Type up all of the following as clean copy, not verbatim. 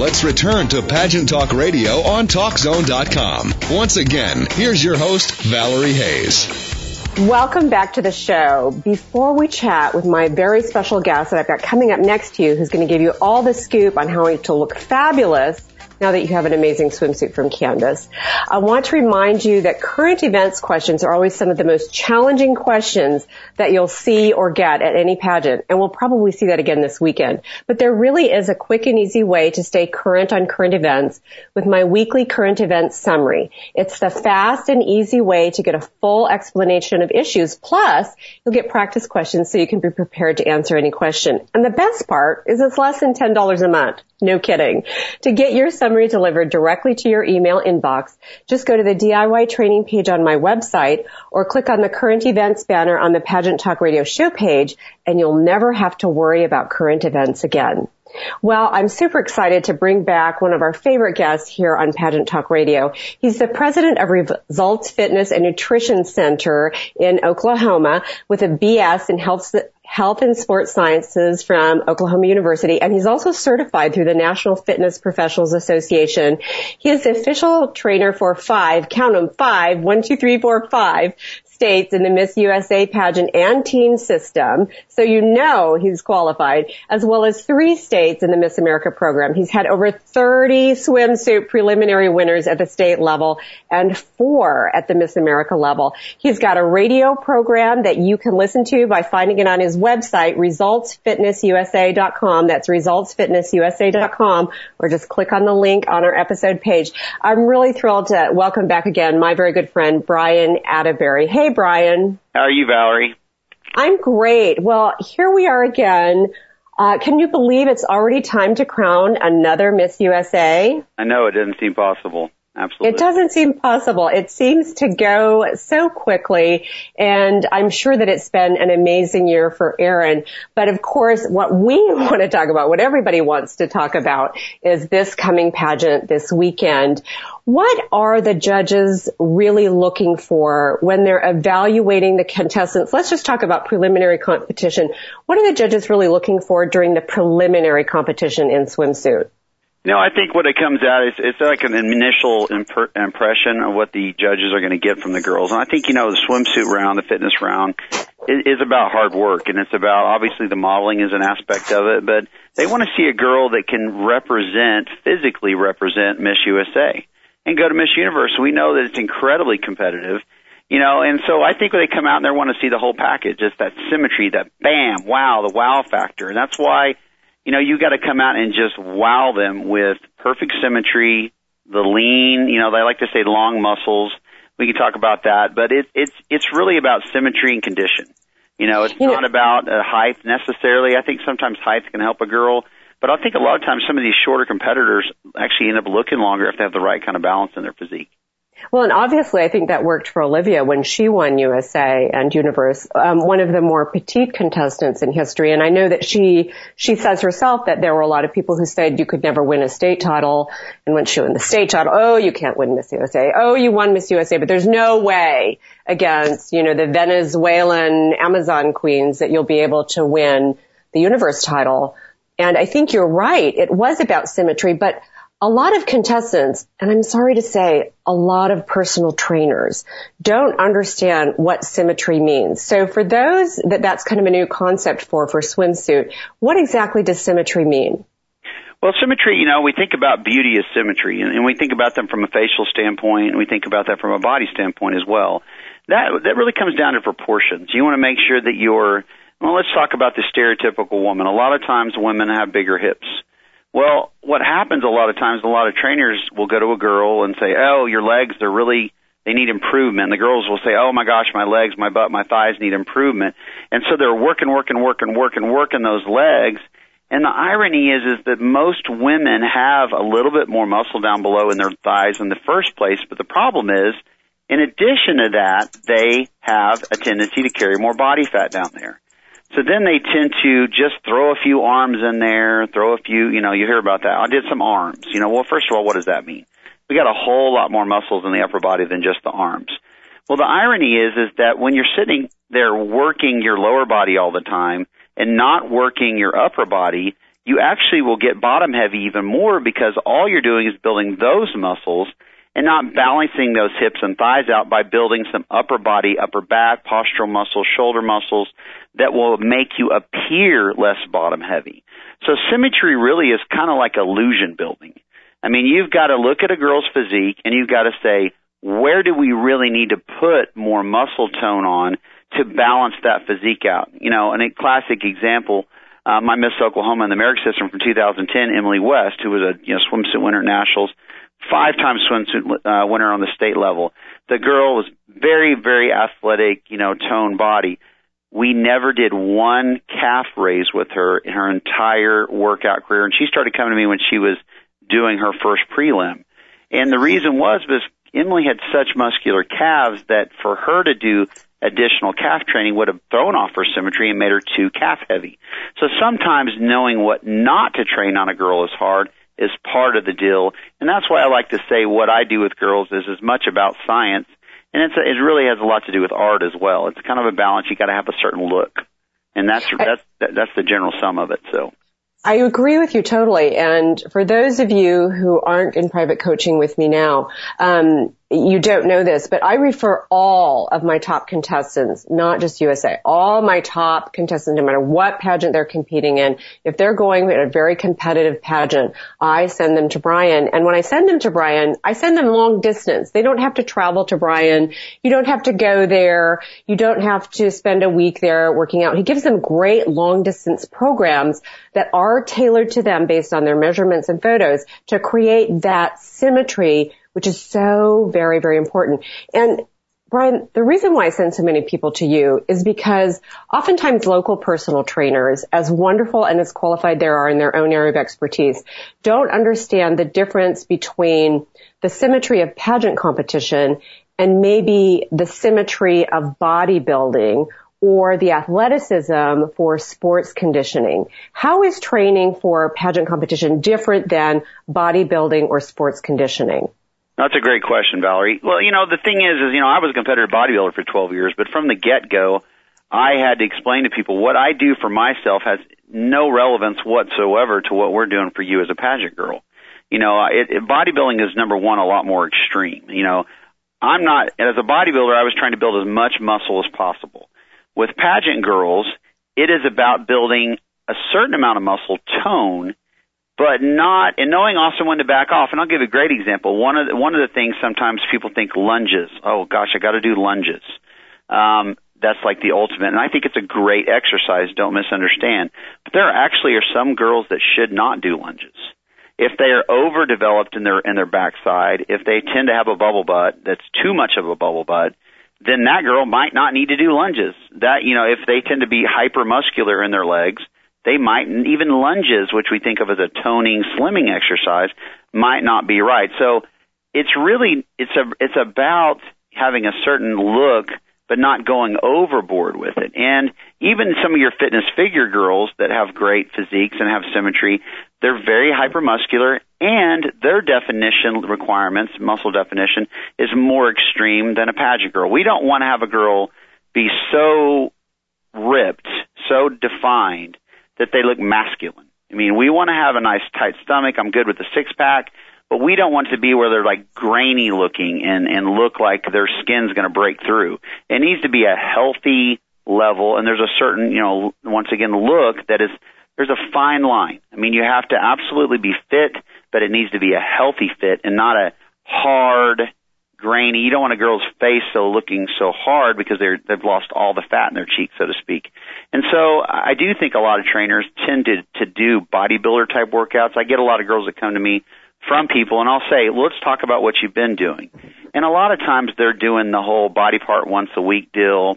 let's return to Pageant Talk Radio on TalkZone.com. Once again, here's your host, Valerie Hayes. Welcome back to the show. Before we chat with my very special guest that I've got coming up next to you, who's going to give you all the scoop on how to look fabulous now that you have an amazing swimsuit from Candace, I want to remind you that current events questions are always some of the most challenging questions that you'll see or get at any pageant, and we'll probably see that again this weekend. But there really is a quick and easy way to stay current on current events with my weekly current events summary. It's the fast and easy way to get a full explanation of issues, plus you'll get practice questions so you can be prepared to answer any question. And the best part is it's less than $10 a month. No kidding. To get your summary delivered directly to your email inbox, just go to the DIY training page on my website or click on the current events banner on the Pageant Talk Radio show page, and you'll never have to worry about current events again. Well, I'm super excited to bring back one of our favorite guests here on Pageant Talk Radio. He's the president of Results Fitness and Nutrition Center in Oklahoma with a BS in Health and Sports Sciences from Oklahoma University, and he's also certified through the National Fitness Professionals Association. He is the official trainer for 5, count them, 5, 1, 2, 3, 4, 5 states in the Miss USA pageant and teen system, so you know he's qualified, as well as 3 states in the Miss America program. He's had over 30 swimsuit preliminary winners at the state level and 4 at the Miss America level. He's got a radio program that you can listen to by finding it on his website, resultsfitnessusa.com. That's resultsfitnessusa.com, or just click on the link on our episode page. I'm really thrilled to welcome back again my very good friend, Brian Atterbury. Hey, Brian. How are you, Valerie? I'm great. Well, here we are again. Can you believe it's already time to crown another Miss USA? I know, it doesn't seem possible. Absolutely. It doesn't seem possible. It seems to go so quickly, and I'm sure that it's been an amazing year for Erin. But of course, what we want to talk about, what everybody wants to talk about, is this coming pageant this weekend. What are the judges really looking for when they're evaluating the contestants? Let's just talk about preliminary competition. What are the judges really looking for during the preliminary competition in swimsuit? You know, I think what it comes out is it's like an initial impression of what the judges are going to get from the girls. And I think, you know, the swimsuit round, the fitness round, is about hard work, and it's about, obviously, the modeling is an aspect of it, but they want to see a girl that can physically represent Miss USA and go to Miss Universe. We know that it's incredibly competitive, you know, and so I think when they come out and they want to see the whole package, just that symmetry, that bam, wow, the wow factor. And that's why, you know, you got to come out and just wow them with perfect symmetry, the lean, you know, they like to say long muscles. We can talk about that, but it's really about symmetry and condition. You know, it's not about height necessarily. I think sometimes height can help a girl, but I think a lot of times some of these shorter competitors actually end up looking longer if they have the right kind of balance in their physique. Well, and obviously I think that worked for Olivia when she won USA and Universe, one of the more petite contestants in history. And I know that she says herself that there were a lot of people who said you could never win a state title. And when she won the state title, oh, you can't win Miss USA. Oh, you won Miss USA, but there's no way against, you know, the Venezuelan Amazon queens that you'll be able to win the Universe title. And I think you're right. It was about symmetry, but a lot of contestants, and I'm sorry to say, a lot of personal trainers don't understand what symmetry means. So for those that's kind of a new concept for swimsuit, what exactly does symmetry mean? Well, symmetry, you know, we think about beauty as symmetry, and we think about them from a facial standpoint, and we think about that from a body standpoint as well. That really comes down to proportions. You want to make sure that let's talk about the stereotypical woman. A lot of times women have bigger hips. Well, what happens a lot of times, a lot of trainers will go to a girl and say, oh, your legs, they need improvement. And the girls will say, oh my gosh, my legs, my butt, my thighs need improvement. And so they're working those legs. And the irony is that most women have a little bit more muscle down below in their thighs in the first place. But the problem is, in addition to that, they have a tendency to carry more body fat down there. So then they tend to just throw a few arms in there, you hear about that. I did some arms. Well, first of all, what does that mean? We got a whole lot more muscles in the upper body than just the arms. Well, the irony is that when you're sitting there working your lower body all the time and not working your upper body, you actually will get bottom heavy even more because all you're doing is building those muscles and not balancing those hips and thighs out by building some upper body, upper back, postural muscles, shoulder muscles that will make you appear less bottom heavy. So symmetry really is kind of like illusion building. I mean, you've got to look at a girl's physique and you've got to say, where do we really need to put more muscle tone on to balance that physique out? You know, and a classic example, my Miss Oklahoma in the American system from 2010, Emily West, who was a swimsuit winner at nationals, 5-time swimsuit winner on the state level. The girl was very, very athletic, toned body. We never did one calf raise with her in her entire workout career, and she started coming to me when she was doing her first prelim. And the reason was Emily had such muscular calves that for her to do additional calf training would have thrown off her symmetry and made her too calf heavy. So sometimes knowing what not to train on a girl is hard is part of the deal. And that's why I like to say what I do with girls is as much about science, and it really has a lot to do with art as well. It's kind of a balance. You got to have a certain look, and that's the general sum of it. So I agree with you totally. And for those of you who aren't in private coaching with me now, you don't know this, but I refer all of my top contestants, not just USA, all my top contestants, no matter what pageant they're competing in. If they're going in a very competitive pageant, I send them to Brian. And when I send them to Brian, I send them long distance. They don't have to travel to Brian. You don't have to go there. You don't have to spend a week there working out. He gives them great long distance programs that are tailored to them based on their measurements and photos to create that symmetry, which is so very, very important. And Brian, the reason why I send so many people to you is because oftentimes local personal trainers, as wonderful and as qualified they are in their own area of expertise, don't understand the difference between the symmetry of pageant competition and maybe the symmetry of bodybuilding or the athleticism for sports conditioning. How is training for pageant competition different than bodybuilding or sports conditioning? That's a great question, Valerie. Well, the thing is I was a competitive bodybuilder for 12 years, but from the get-go, I had to explain to people what I do for myself has no relevance whatsoever to what we're doing for you as a pageant girl. Bodybuilding is, number one, a lot more extreme. I'm not, as a bodybuilder, I was trying to build as much muscle as possible. With pageant girls, it is about building a certain amount of muscle tone, but not, and knowing also when to back off. And I'll give a great example. One of the things sometimes people think lunges. Oh gosh, I got to do lunges. That's like the ultimate. And I think it's a great exercise. Don't misunderstand. But there actually are some girls that should not do lunges. If they are overdeveloped in their backside, if they tend to have a bubble butt that's too much of a bubble butt, then that girl might not need to do lunges. That, if they tend to be hypermuscular in their legs, they might, even lunges, which we think of as a toning, slimming exercise, might not be right. So it's about having a certain look, but not going overboard with it. And even some of your fitness figure girls that have great physiques and have symmetry, they're very hypermuscular, and their definition requirements, muscle definition, is more extreme than a pageant girl. We don't want to have a girl be so ripped, so defined, that they look masculine. I mean, we want to have a nice tight stomach. I'm good with the six-pack, but we don't want it to be where they're like grainy looking and look like their skin's going to break through. It needs to be a healthy level, and there's a certain, once again, look that is, there's a fine line. I mean, you have to absolutely be fit, but it needs to be a healthy fit and not a hard, grainy. You don't want a girl's face looking so hard because they've lost all the fat in their cheek, so to speak. And so I do think a lot of trainers tend to do bodybuilder type workouts. I get a lot of girls that come to me from people, and I'll say, let's talk about what you've been doing. And a lot of times they're doing the whole body part once a week deal,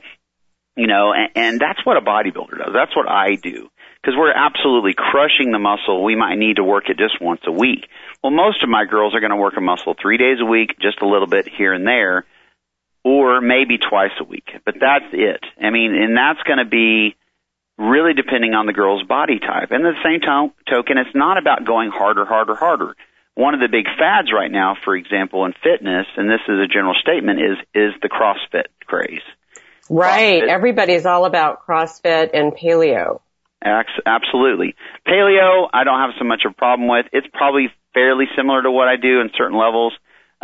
and that's what a bodybuilder does. That's what I do, because we're absolutely crushing the muscle. We might need to work it just once a week. Well, most of my girls are going to work a muscle 3 days a week, just a little bit here and there, or maybe twice a week. But that's it. I mean, and that's going to be really depending on the girl's body type. And at the same token, it's not about going harder. One of the big fads right now, for example, in fitness, and this is a general statement, is the CrossFit craze. Right. CrossFit. Everybody's all about CrossFit and paleo. Absolutely. Paleo, I don't have so much of a problem with. It's probably fairly similar to what I do in certain levels,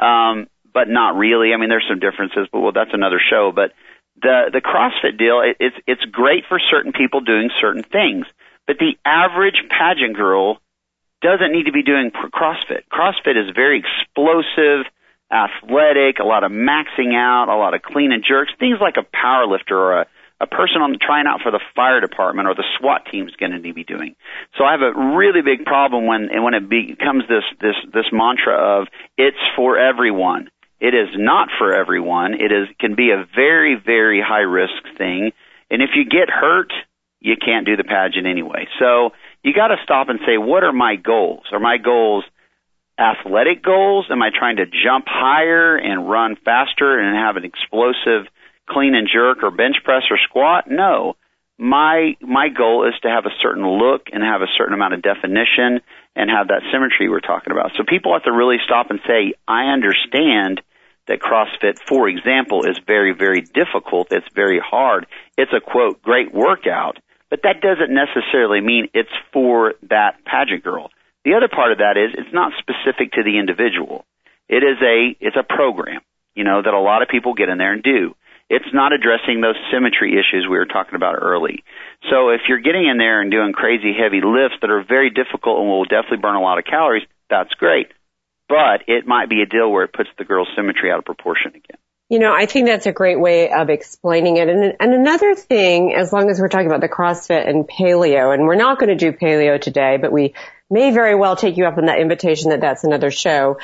but not really. I mean, there's some differences, but that's another show. But the CrossFit deal, it's great for certain people doing certain things. But the average pageant girl doesn't need to be doing CrossFit. CrossFit is very explosive, athletic, a lot of maxing out, a lot of clean and jerks, things like a power lifter or a person trying out for the fire department or the SWAT team is going to need to be doing. So I have a really big problem when it becomes this mantra of it's for everyone. It is not for everyone. Can be a very, very high risk thing. And if you get hurt, you can't do the pageant anyway. So you got to stop and say, what are my goals? Are my goals athletic goals? Am I trying to jump higher and run faster and have an explosive clean and jerk or bench press or squat? No. My goal is to have a certain look and have a certain amount of definition and have that symmetry we're talking about. So people have to really stop and say, I understand that CrossFit, for example, is very, very difficult. It's very hard. It's a, quote, great workout, but that doesn't necessarily mean it's for that pageant girl. The other part of that is it's not specific to the individual. It's a program, that a lot of people get in there and do. It's not addressing those symmetry issues we were talking about early. So if you're getting in there and doing crazy heavy lifts that are very difficult and will definitely burn a lot of calories, that's great. But it might be a deal where it puts the girl's symmetry out of proportion again. I think that's a great way of explaining it. And another thing, as long as we're talking about the CrossFit and paleo, and we're not going to do paleo today, but we may very well take you up on that invitation that's another show.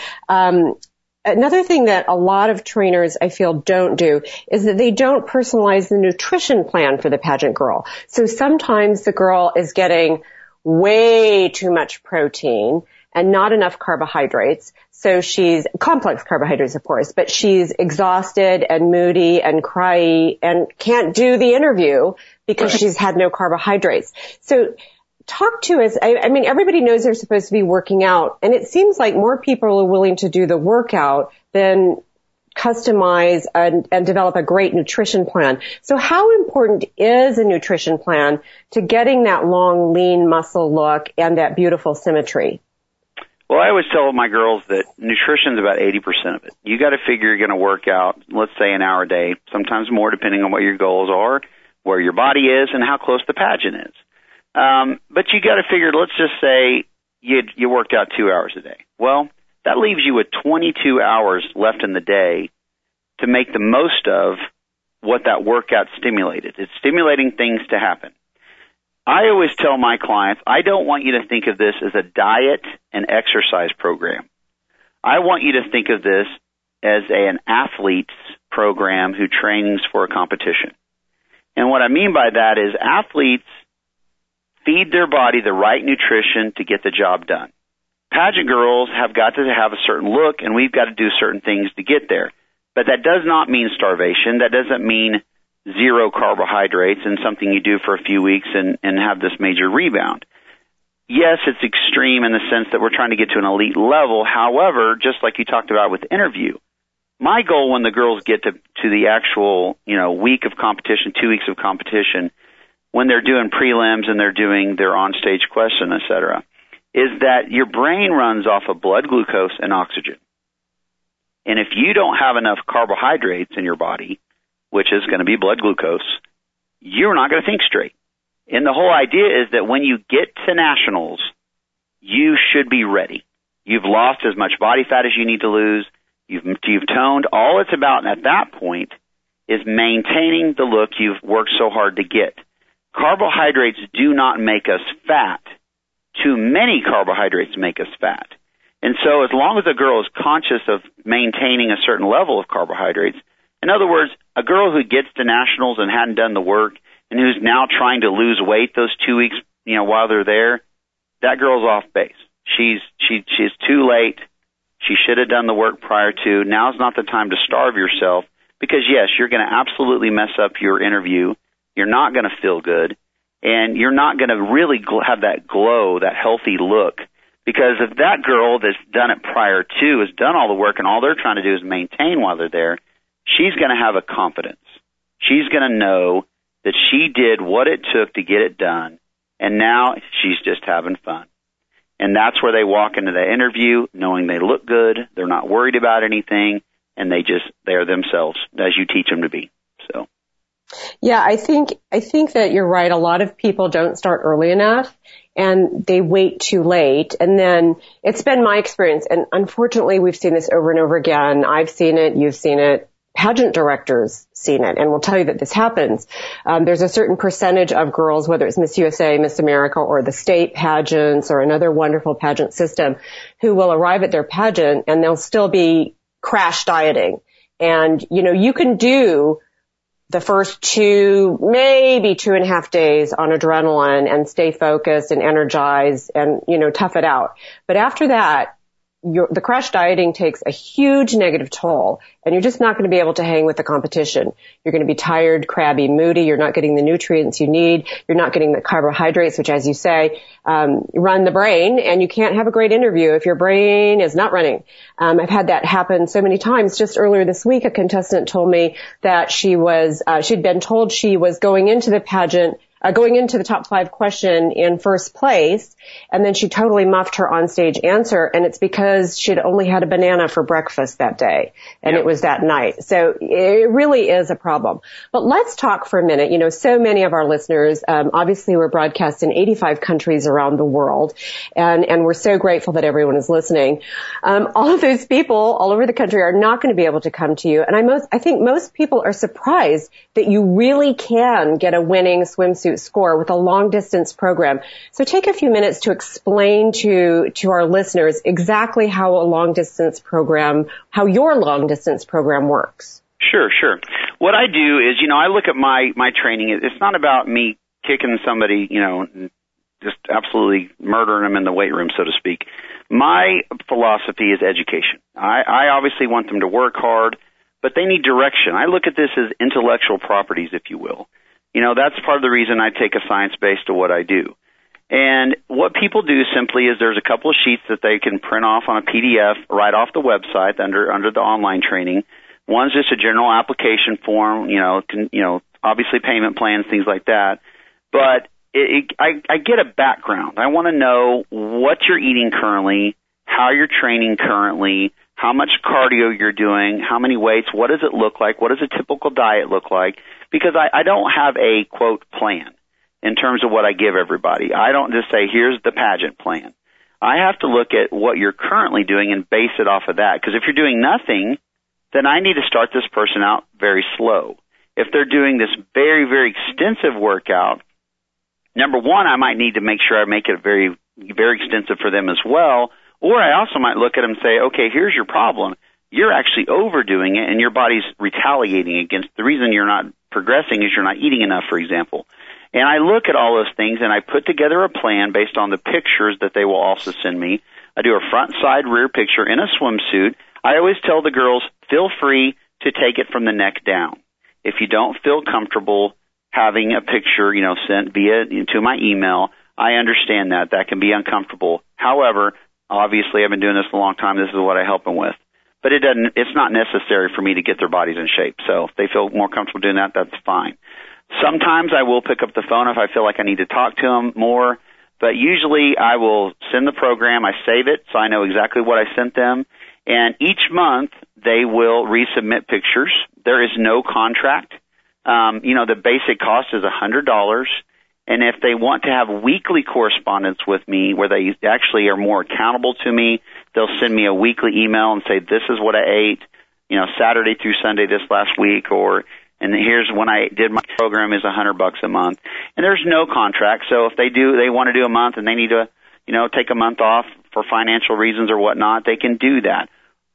Another thing that a lot of trainers, I feel, don't do is that they don't personalize the nutrition plan for the pageant girl. So sometimes the girl is getting way too much protein and not enough carbohydrates. So she's complex carbohydrates, of course, but she's exhausted and moody and cryy and can't do the interview because she's had no carbohydrates. So talk to us. I mean, everybody knows they're supposed to be working out, and it seems like more people are willing to do the workout than customize and develop a great nutrition plan. So how important is a nutrition plan to getting that long, lean muscle look and that beautiful symmetry? Well, I always tell my girls that nutrition is about 80% of it. You got to figure you're going to work out, let's say, an hour a day, sometimes more depending on what your goals are, where your body is, and how close the pageant is. But you got to figure, let's just say you worked out 2 hours a day. Well, that leaves you with 22 hours left in the day to make the most of what that workout stimulated. It's stimulating things to happen. I always tell my clients, I don't want you to think of this as a diet and exercise program. I want you to think of this as an athlete's program who trains for a competition. And what I mean by that is athletes feed their body the right nutrition to get the job done. Pageant girls have got to have a certain look, and we've got to do certain things to get there. But that does not mean starvation. That doesn't mean zero carbohydrates and something you do for a few weeks and have this major rebound. Yes, it's extreme in the sense that we're trying to get to an elite level. However, just like you talked about with the interview, my goal when the girls get to the actual, week of competition, 2 weeks of competition, when they're doing prelims and they're doing their on-stage question, et cetera, is that your brain runs off of blood glucose and oxygen. And if you don't have enough carbohydrates in your body, which is going to be blood glucose, you're not going to think straight. And the whole idea is that when you get to nationals, you should be ready. You've lost as much body fat as you need to lose. You've toned. All it's about at that point is maintaining the look you've worked so hard to get. Carbohydrates do not make us fat. Too many carbohydrates make us fat. And so as long as a girl is conscious of maintaining a certain level of carbohydrates, in other words, a girl who gets to nationals and hadn't done the work and who's now trying to lose weight those 2 weeks, while they're there, that girl's off base. She's too late. She should have done the work prior to. Now's not the time to starve yourself because, yes, you're going to absolutely mess up your interview. You're not going to feel good, and you're not going to really have that glow, that healthy look. Because if that girl that's done it prior to has done all the work and all they're trying to do is maintain while they're there, she's going to have a confidence. She's going to know that she did what it took to get it done, And now she's just having fun. And that's where they walk into the interview knowing they look good, they're not worried about anything, and they're themselves as you teach them to be. So. Yeah, I think that you're right. A lot of people don't start early enough and they wait too late. And then it's been my experience. And unfortunately, we've seen this over and over again. I've seen it. You've seen it. Pageant directors seen it and will tell you that this happens. There's a certain percentage of girls, whether it's Miss USA, Miss America, or the state pageants or another wonderful pageant system, who will arrive at their pageant and they'll still be crash dieting. And, you can do the first 2, maybe 2.5 days on adrenaline and stay focused and energized and, tough it out. But after that, the crash dieting takes a huge negative toll, and you're just not going to be able to hang with the competition. You're going to be tired, crabby, moody. You're not getting the nutrients you need. You're not getting the carbohydrates, which, as you say, run the brain, and you can't have a great interview if your brain is not running. I've had that happen so many times. Just earlier this week, a contestant told me that she'd been told she was going into the pageant going into the top 5 question in first place, and then she totally muffed her onstage answer, and it's because she'd only had a banana for breakfast that day, and It was that night. So it really is a problem. But let's talk for a minute. So many of our listeners, obviously we're broadcast in 85 countries around the world, and we're so grateful that everyone is listening. All of those people all over the country are not going to be able to come to you, and I think most people are surprised that you really can get a winning swimsuit score with a long distance program. So take a few minutes to explain to our listeners exactly how your long distance program works. Sure. What I do is, I look at my training. It's not about me kicking somebody, just absolutely murdering them in the weight room, so to speak. My philosophy is education. I obviously want them to work hard, but they need direction. I look at this as intellectual properties, if you will. That's part of the reason I take a science base to what I do. And what people do simply is there's a couple of sheets that they can print off on a PDF right off the website under the online training. One's just a general application form, obviously payment plans, things like that. But I get a background. I want to know what you're eating currently, how you're training currently, how much cardio you're doing, how many weights, what does it look like, what does a typical diet look like, because I don't have a, quote, plan in terms of what I give everybody. I don't just say, here's the pageant plan. I have to look at what you're currently doing and base it off of that, because if you're doing nothing, then I need to start this person out very slow. If they're doing this very, very extensive workout, number one, I might need to make sure I make it very, very extensive for them as well. Or I also might look at them and say, okay, here's your problem. You're actually overdoing it, and your body's retaliating against. The reason you're not progressing is you're not eating enough, for example. And I look at all those things, and I put together a plan based on the pictures that they will also send me. I do a front, side, rear picture in a swimsuit. I always tell the girls, feel free to take it from the neck down. If you don't feel comfortable having a picture, sent to my email, I understand that. That can be uncomfortable. However, obviously, I've been doing this a long time. This is what I help them with. But it's not necessary for me to get their bodies in shape. So if they feel more comfortable doing that, that's fine. Sometimes I will pick up the phone if I feel like I need to talk to them more. But usually I will send the program. I save it so I know exactly what I sent them. And each month they will resubmit pictures. There is no contract. The basic cost is $100. And if they want to have weekly correspondence with me where they actually are more accountable to me, they'll send me a weekly email and say, this is what I ate, Saturday through Sunday this last week, and here's when I did my program is $100 a month. And there's no contract. So if they want to do a month and they need to, take a month off for financial reasons or whatnot, they can do that.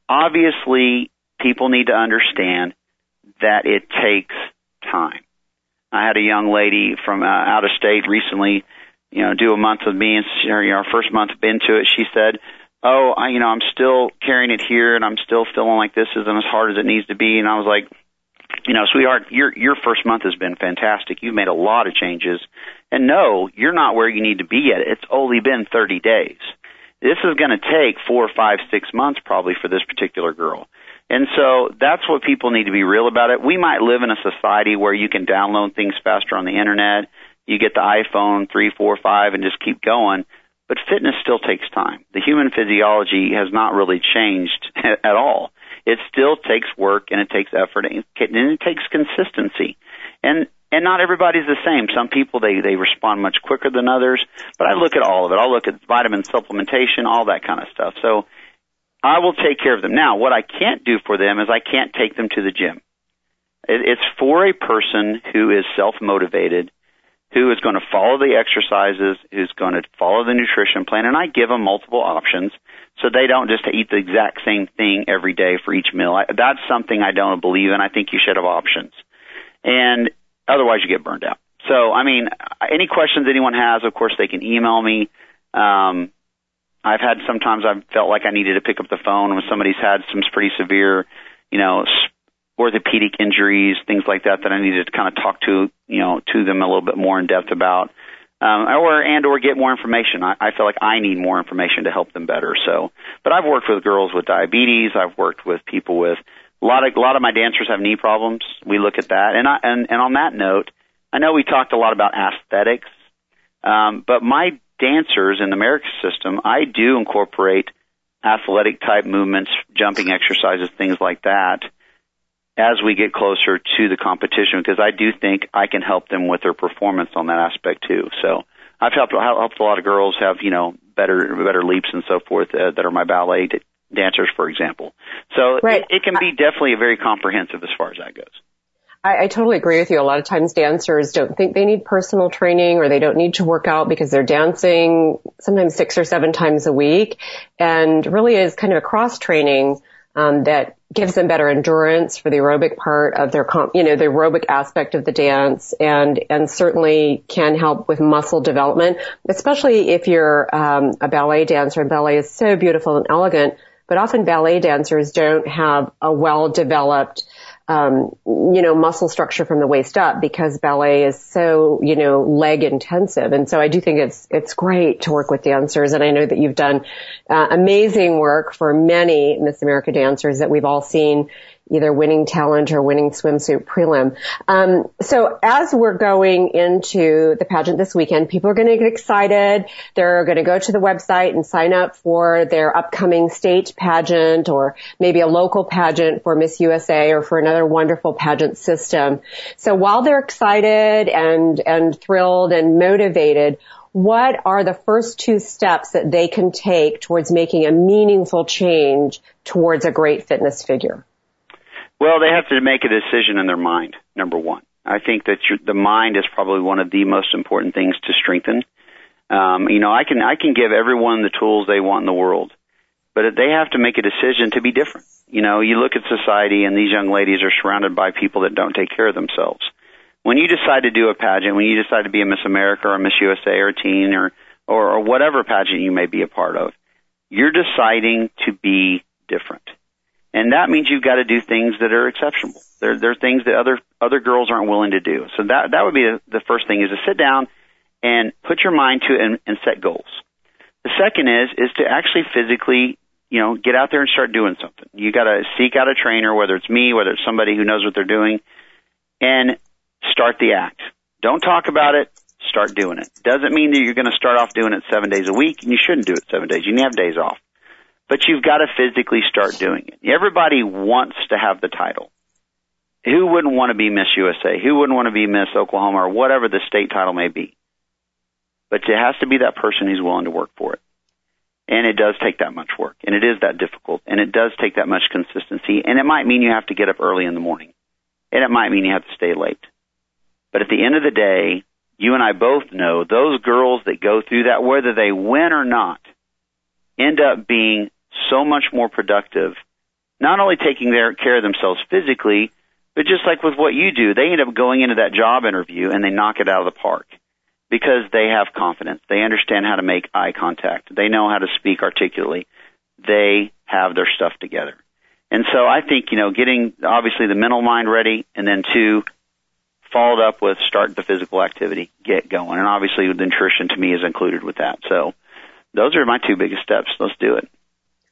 Obviously, people need to understand that it takes time. I had a young lady from out of state recently, do a month with me, and our first month into it, she said, "Oh, I'm still carrying it here, and I'm still feeling like this isn't as hard as it needs to be." And I was like, sweetheart, your first month has been fantastic. You've made a lot of changes, and no, you're not where you need to be yet. It's only been 30 days. This is going to take 4, 5, 6 months probably for this particular girl. And so that's what people need to be real about it. We might live in a society where you can download things faster on the internet. you get the iPhone 3, 4, 5 and just keep going. But fitness still takes time. The human physiology has not really changed at all. It still takes work and it takes effort and it takes consistency. And not everybody's the same. Some people, they respond much quicker than others. But I look at all of it. I'll look at vitamin supplementation, all that kind of stuff. So I will take care of them. Now, what I can't do for them is I can't take them to the gym. It's for a person who is self-motivated, who is going to follow the exercises, who's going to follow the nutrition plan, and I give them multiple options so they don't just eat the exact same thing every day for each meal. That's something I don't believe in. I think you should have options. And otherwise you get burned out. So, I mean, any questions anyone has, of course, they can email me. I've had sometimes I've felt like I needed to pick up the phone when somebody's had some pretty severe, orthopedic injuries, things like that I needed to kind of talk to them a little bit more in depth about, or get more information. I feel like I need more information to help them better. So, but I've worked with girls with diabetes. I've worked with people with a lot of my dancers have knee problems. We look at that. And on that note, I know we talked a lot about aesthetics, but my dancers in the America system, I do incorporate athletic type movements, jumping exercises, things like that, as we get closer to the competition, because I do think I can help them with their performance on that aspect too. So I've helped a lot of girls have, better leaps and so forth that are my ballet dancers, for example. So right. It can be definitely very comprehensive as far as that goes. I totally agree with you. A lot of times dancers don't think they need personal training or they don't need to work out because they're dancing sometimes 6 or 7 times a week, and really is kind of a cross training that gives them better endurance for the aerobic part of their, the aerobic aspect of the dance, and certainly can help with muscle development, especially if you're a ballet dancer. And ballet is so beautiful and elegant, but often ballet dancers don't have a well-developed muscle structure from the waist up, because ballet is so, leg intensive. And so I do think it's great to work with dancers. And I know that you've done amazing work for many Miss America dancers that we've all seen either winning talent or winning swimsuit prelim. So as we're going into the pageant this weekend, people are going to get excited. They're going to go to the website and sign up for their upcoming state pageant, or maybe a local pageant for Miss USA or for another wonderful pageant system. So while they're excited and thrilled and motivated, what are the first 2 steps that they can take towards making a meaningful change towards a great fitness figure? Well, they have to make a decision in their mind, number one. I think that the mind is probably one of the most important things to strengthen. I can give everyone the tools they want in the world, but they have to make a decision to be different. You look at society, and these young ladies are surrounded by people that don't take care of themselves. When you decide to do a pageant, when you decide to be a Miss America or a Miss USA or a teen or whatever pageant you may be a part of, you're deciding to be different. And that means you've got to do things that are exceptional. There are things that other girls aren't willing to do. So that would be the first thing, is to sit down and put your mind to it and set goals. The second is to actually physically, get out there and start doing something. You got to seek out a trainer, whether it's me, whether it's somebody who knows what they're doing, and start the act. Don't talk about it. Start doing it. Doesn't mean that you're going to start off doing it 7 days a week, and you shouldn't do it 7 days. You can have days off. But you've got to physically start doing it. Everybody wants to have the title. Who wouldn't want to be Miss USA? Who wouldn't want to be Miss Oklahoma, or whatever the state title may be? But it has to be that person who's willing to work for it. And it does take that much work, and it is that difficult, and it does take that much consistency, and it might mean you have to get up early in the morning, and it might mean you have to stay late. But at the end of the day, you and I both know those girls that go through that, whether they win or not, end up being so much more productive, not only taking care of themselves physically, but just like with what you do, they end up going into that job interview and they knock it out of the park because they have confidence. They understand how to make eye contact. They know how to speak articulately. They have their stuff together. And so I think, getting obviously the mental mind ready, and then 2, followed up with start the physical activity, get going. And obviously the nutrition to me is included with that. So those are my 2 biggest steps. Let's do it.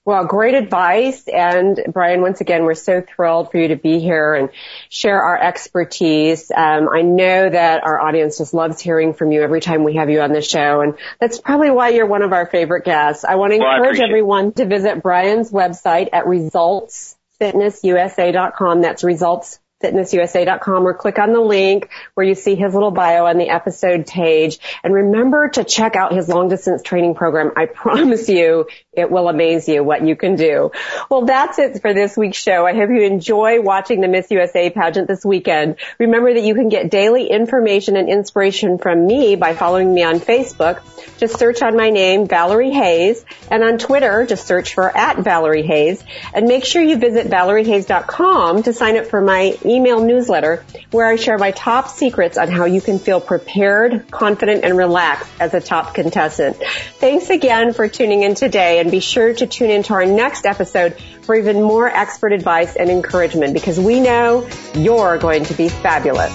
Well, great advice. And Brian, once again, we're so thrilled for you to be here and share our expertise. I know that our audience just loves hearing from you every time we have you on the show. And that's probably why you're one of our favorite guests. I want to encourage everyone to visit Brian's website at resultsfitnessusa.com. That's resultsfitnessusa.com, or click on the link where you see his little bio on the episode page. And remember to check out his long distance training program. I promise you it will amaze you what you can do. Well, that's it for this week's show. I hope you enjoy watching the Miss USA pageant this weekend. Remember that you can get daily information and inspiration from me by following me on Facebook. Just search on my name, Valerie Hayes, and on Twitter, just search for @ValerieHayes. And make sure you visit ValerieHayes.com to sign up for my email newsletter, where I share my top secrets on how you can feel prepared, confident, and relaxed as a top contestant. Thanks again for tuning in today, and be sure to tune in to our next episode for even more expert advice and encouragement, because we know you're going to be fabulous.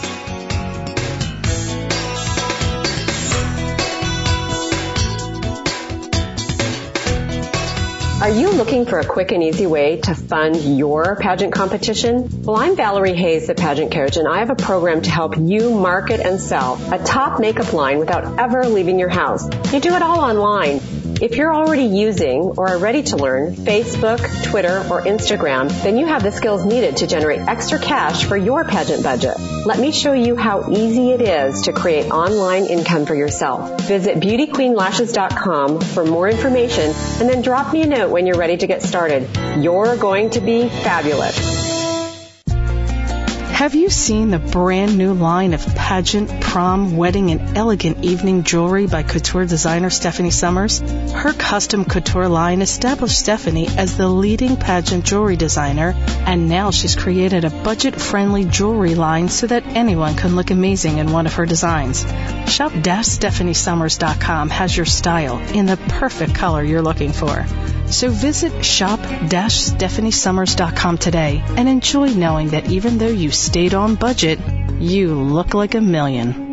Are you looking for a quick and easy way to fund your pageant competition? Well, I'm Valerie Hayes, the pageant coach, and I have a program to help you market and sell a top makeup line without ever leaving your house. You do it all online. If you're already using or are ready to learn Facebook, Twitter, or Instagram, then you have the skills needed to generate extra cash for your pageant budget. Let me show you how easy it is to create online income for yourself. Visit beautyqueenlashes.com for more information, and then drop me a note when you're ready to get started. You're going to be fabulous. Have you seen the brand new line of pageant, prom, wedding, and elegant evening jewelry by couture designer Stephanie Summers? Her custom couture line established Stephanie as the leading pageant jewelry designer, and now she's created a budget-friendly jewelry line so that anyone can look amazing in one of her designs. Shop-StephanieSummers.com has your style in the perfect color you're looking for. So visit shop-StephanieSummers.com today and enjoy knowing that even though you stayed on budget, you look like a million.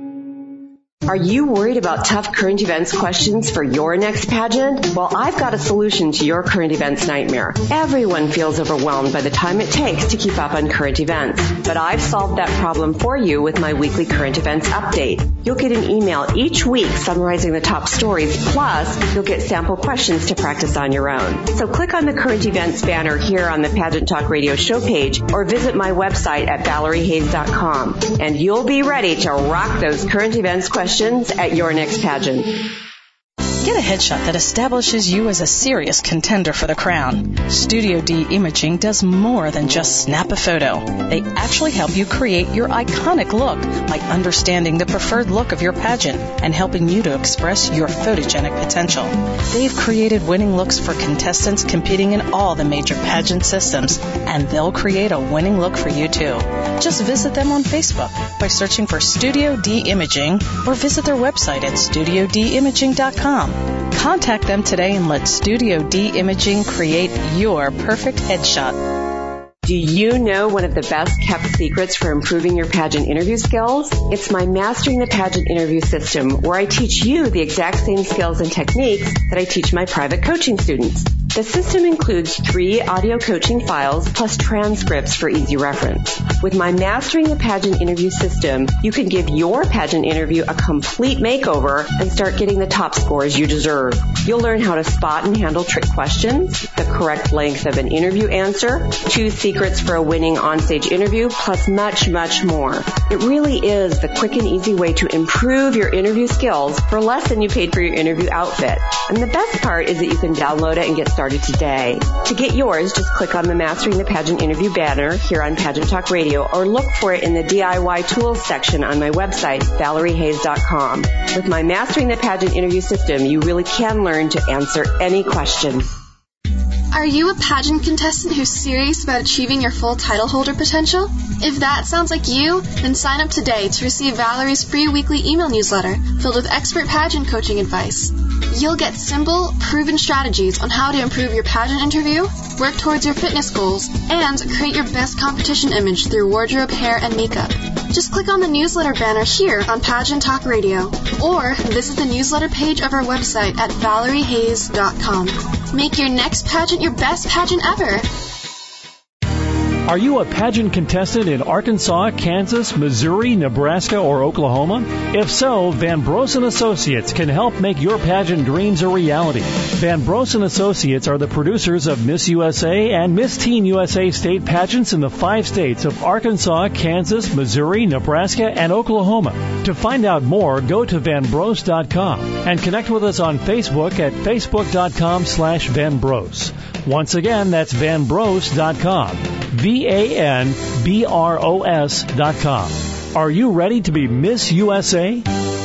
Are you worried about tough current events questions for your next pageant? Well, I've got a solution to your current events nightmare. Everyone feels overwhelmed by the time it takes to keep up on current events. But I've solved that problem for you with my weekly current events update. You'll get an email each week summarizing the top stories, plus you'll get sample questions to practice on your own. So click on the current events banner here on the Pageant Talk Radio show page, or visit my website at ValerieHayes.com, and you'll be ready to rock those current events questions at your next pageant. Get a headshot that establishes you as a serious contender for the crown. Studio D Imaging does more than just snap a photo. They actually help you create your iconic look by understanding the preferred look of your pageant and helping you to express your photogenic potential. They've created winning looks for contestants competing in all the major pageant systems, and they'll create a winning look for you too. Just visit them on Facebook by searching for Studio D Imaging, or visit their website at studiodimaging.com. Contact them today and let Studio D Imaging create your perfect headshot. Do you know one of the best kept secrets for improving your pageant interview skills? It's my Mastering the Pageant Interview System, where I teach you the exact same skills and techniques that I teach my private coaching students. The system includes 3 audio coaching files plus transcripts for easy reference. With my Mastering the Pageant Interview System, you can give your pageant interview a complete makeover and start getting the top scores you deserve. You'll learn how to spot and handle trick questions, the correct length of an interview answer, 2 secrets for a winning onstage interview, plus much, much more. It really is the quick and easy way to improve your interview skills for less than you paid for your interview outfit. And the best part is that you can download it and get started today. To get yours, just click on the Mastering the Pageant Interview banner here on Pageant Talk Radio, or look for it in the DIY Tools section on my website, ValerieHayes.com. With my Mastering the Pageant Interview System, you really can learn to answer any question. Are you a pageant contestant who's serious about achieving your full title holder potential? If that sounds like you, then sign up today to receive Valerie's free weekly email newsletter filled with expert pageant coaching advice. You'll get simple, proven strategies on how to improve your pageant interview, work towards your fitness goals, and create your best competition image through wardrobe, hair, and makeup. Just click on the newsletter banner here on Pageant Talk Radio, or visit the newsletter page of our website at ValerieHayes.com. Make your next pageant your best pageant ever. Are you a pageant contestant in Arkansas, Kansas, Missouri, Nebraska, or Oklahoma? If so, Van Brosen Associates can help make your pageant dreams a reality. Van Brosen Associates are the producers of Miss USA and Miss Teen USA state pageants in the 5 states of Arkansas, Kansas, Missouri, Nebraska, and Oklahoma. To find out more, go to vanbros.com and connect with us on Facebook at facebook.com/vanbros. Once again, that's vanbros.com. VANBROS.com. Are you ready to be Miss USA?